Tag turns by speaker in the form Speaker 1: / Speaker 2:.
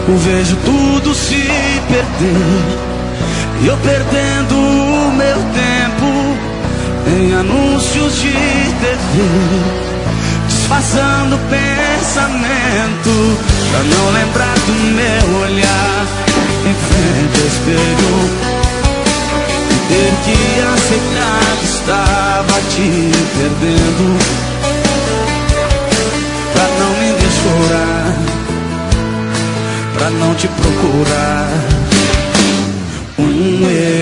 Speaker 1: Eu vejo tudo se perder e eu perdendo o meu tempo em anúncios de TV, disfarçando pensamento pra não lembrar do meu olhar em frente ao espelho. Ter que aceitar que estava te perdendo, pra não me deixar chorar, pra não te procurar. Um erro